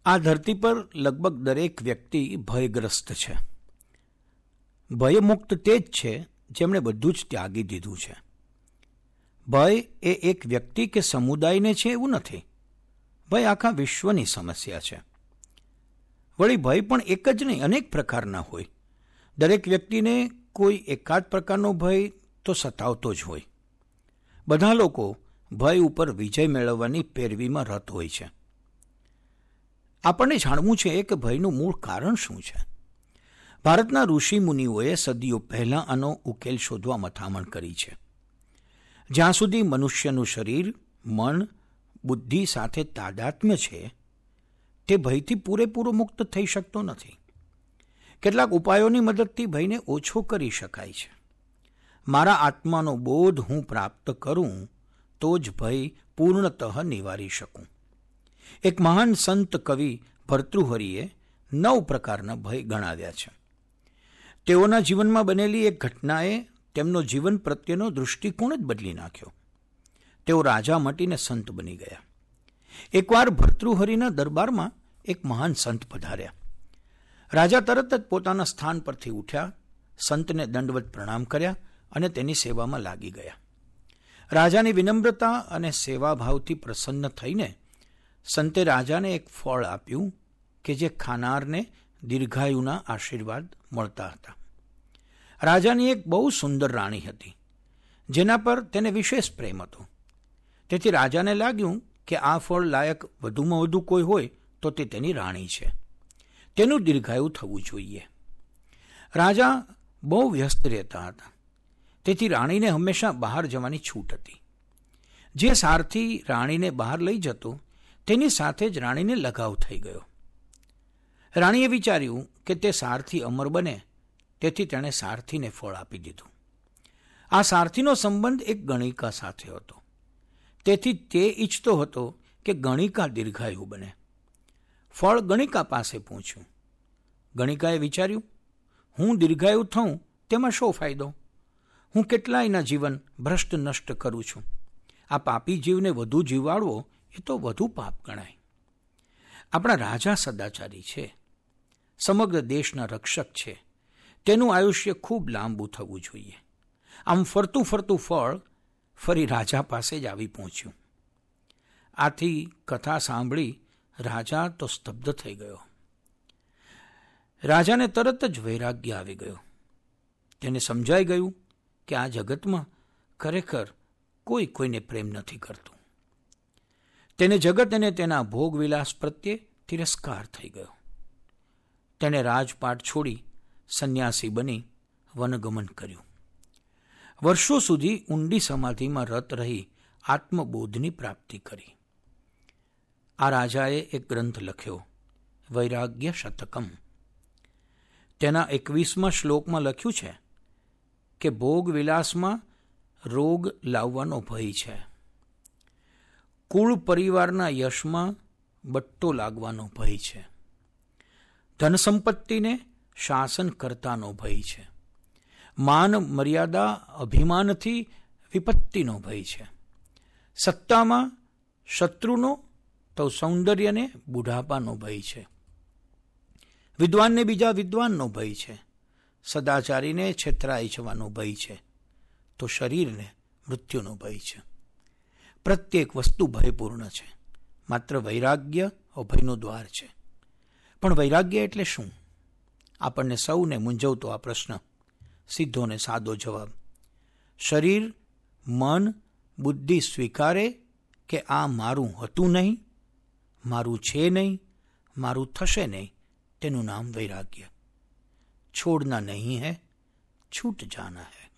આ ધરતી પર લગભગ દરેક વ્યક્તિ ભયગ્રસ્ત છે. ભયમુક્ત તે જ છે જેમણે બધું જ ત્યાગી દીધું છે. ભય એ એક વ્યક્તિ કે સમુદાયને છે એવું નથી. ભય આખા વિશ્વની સમસ્યા છે. વળી ભય પણ એક જ નહીં, અનેક પ્રકારના હોય. દરેક વ્યક્તિને કોઈ એકાદ પ્રકારનો ભય તો સતાવતો જ હોય. બધા લોકો ભય ઉપર વિજય મેળવવાની પેરવીમાં રત હોય છે. આપણને જાણવું છે કે ભયનું મૂળ કારણ શું છે. ભારતના ઋષિ મુનિઓએ સદીઓ પહેલાં આનો ઉકેલ શોધવા મથામણ કરી છે. જ્યાં સુધી મનુષ્યનું શરીર, મન, બુદ્ધિ સાથે તાદાત્મ્ય છે, તે ભયથી પૂરેપૂરો મુક્ત થઈ શકતો નથી. કેટલાક ઉપાયોની મદદથી ભયને ઓછો કરી શકાય છે. મારા આત્માનો બોધ હું પ્રાપ્ત કરું તો જ ભય પૂર્ણતઃ નિવારી શકું. એક મહાન સંત કવિ ભર્તૃહરિએ 9 પ્રકારના ભય ગણાવ્યા છે. તેઓના જીવનમાં બનેલી એક ઘટનાએ તેમનો જીવન પ્રત્યેનો દૃષ્ટિકોણ જ બદલી નાખ્યો. તેઓ રાજા મટીને સંત બની ગયા. એકવાર ભર્તૃહરિના દરબારમાં એક મહાન સંત પધાર્યા. રાજા તરત જ પોતાના સ્થાન પરથી ઉઠ્યા, સંતને દંડવત પ્રણામ કર્યા અને તેની સેવામાં લાગી ગયા. રાજાની વિનમ્રતા અને સેવાભાવથી પ્રસન્ન થઈને સંતે રાજાને એક ફળ આપ્યું કે જે ખાનારને દીર્ઘાયુના આશીર્વાદ મળતા હતા. રાજાની એક બહુ સુંદર રાણી હતી, જેના પર તેને વિશેષ પ્રેમ હતો. તેથી રાજાને લાગ્યું કે આ ફળ લાયક વધુમાં વધુ કોઈ હોય તો તે તેની રાણી છે. તેનું દીર્ઘાયુ થવું જોઈએ. રાજા બહુ વ્યસ્ત રહેતા હતા, તેથી રાણીને હંમેશા બહાર જવાની છૂટ હતી. જે સારથી રાણીને બહાર લઈ જતો તેની સાથે જ રાણીને લગાવ થઈ ગયો. રાણીએ વિચાર્યું કે તે સારથી અમર બને, તેથી તેણે સારથીને ફળ આપી દીધું. આ સારથીનો સંબંધ એક ગણિકા સાથે હતો, તેથી તે ઈચ્છતો હતો કે ગણિકા દીર્ઘાયુ બને. ફળ ગણિકા પાસે પહોંચ્યું. ગણિકાએ વિચાર્યું, હું દીર્ઘાયુ થઉં તેમાં શો ફાયદો? હું કેટલાયના જીવન ભ્રષ્ટ નષ્ટ કરું છું. આ પાપી જીવને વધુ જીવાડવો એ તો વધુ પાપ ગણાય. આપણા રાજા સદાચારી છે, સમગ્ર દેશના રક્ષક છે. તેનું આયુષ્ય ખૂબ લાંબુ થવું જોઈએ. આમ ફરતું ફરતું ફળ ફરી રાજા પાસે જ આવી પહોંચ્યું. આથી કથા સાંભળી રાજા તો સ્તબ્ધ થઈ ગયો. રાજાને તરત જ વૈરાગ્ય આવી ગયો. તેને સમજાઈ ગયું કે આ જગતમાં ખરેખર કોઈ કોઈને પ્રેમ નથી કરતું. તેને જગત અને તેના ભોગવિલાસ પ્રત્યે તિરસ્કાર થઈ ગયો. તેણે રાજપાટ છોડી સંન્યાસી બની વનગમન કર્યું. વર્ષો સુધી ઊંડી સમાધિમાં રત રહી આત્મબોધની પ્રાપ્તિ કરી. આ રાજાએ એક ગ્રંથ લખ્યો, વૈરાગ્ય શતકમ. તેના 21મા શ્લોકમાં લખ્યું છે કે ભોગવિલાસમાં રોગ લાવવાનો ભય છે, કુળ પરિવારના યશમાં બટ્ટો લાગવાનો ભય છે, ધન સંપત્તિને શાસન કરતાનો ભય છે, માન મર્યાદા અભિમાનથી વિપત્તિનો ભય છે, સત્તામાં શત્રુનો તો સૌંદર્યને બુઢાપાનો ભય છે, વિદ્વાનને બીજા વિદ્વાનનો ભય છે, સદાચારીને છેતરાઈ જવાનો ભય છે, તો શરીરને મૃત્યુનો ભય છે. પ્રત્યેક વસ્તુ ભયપૂર્ણ છે. માત્ર વૈરાગ્ય અભયનું દ્વાર છે. પણ વૈરાગ્ય એટલે શું? આપણને સૌને મૂંઝવતો આ પ્રશ્ન. સીધો ને સાદો જવાબ: શરીર, મન, બુદ્ધિ સ્વીકારે કે આ મારું હતું નહીં, મારું છે નહીં, મારું થશે નહીં, તેનું નામ વૈરાગ્ય. છોડના નહીં હૈ, છૂટ જાના હૈ.